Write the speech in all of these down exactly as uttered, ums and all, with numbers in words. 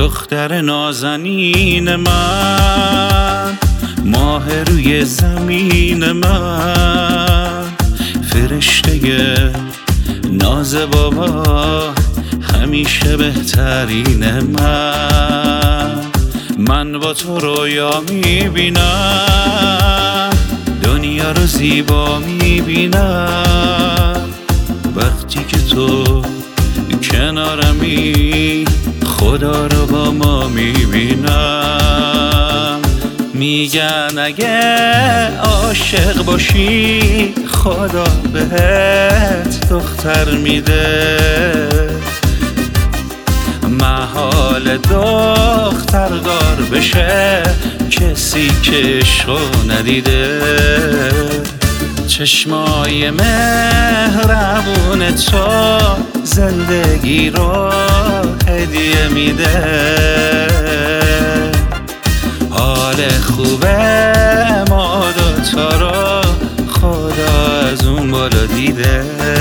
دختر نازنین من، ماه روی زمین من، فرشته ناز بابا، همیشه بهترین من. من با تو رویا میبینم، دنیا رو زیبا میبینم، وقتی که تو کنارمی خدا رو با ما میبینم. میگن اگه عاشق باشی خدا بهت دختر میده، محال دختردار بشه کسی که عشقو ندیده. چشمای مهربون تو زندگی رو هدیه میده، حال خوبه ما دوتا رو خدا از اون بالا دیده.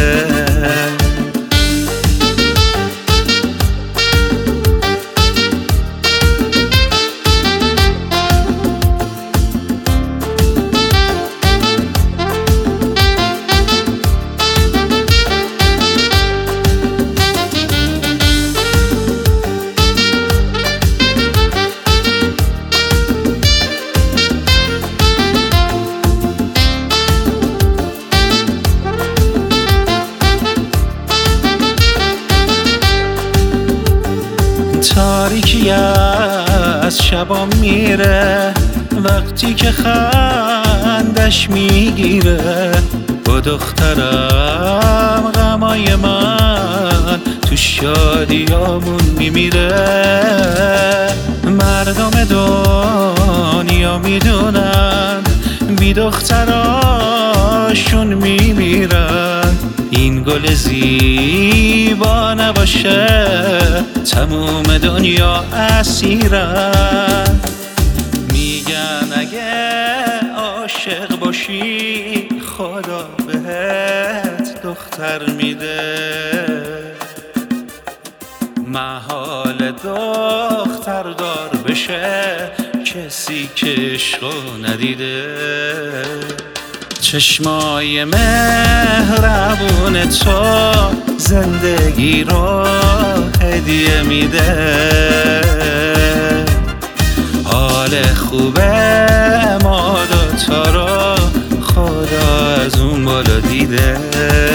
تاریکی از شبا میره، وقتی که خندش میگیره، با دخترم غمای من تو شادیامون میمیره. مردم دنیا میدونن بی دختراشون میمیرن، این گل زیبا نباشه تموم دنیا اسیرن. میگن اگه عاشق باشی خدا بهت دختر میده، محال دختردار بشه کسی که عشقو ندیده. چشمای مهربون تو زندگی رو هدیه میده، حال خوبه ما دوتا رو خدا از اون بالا دیده.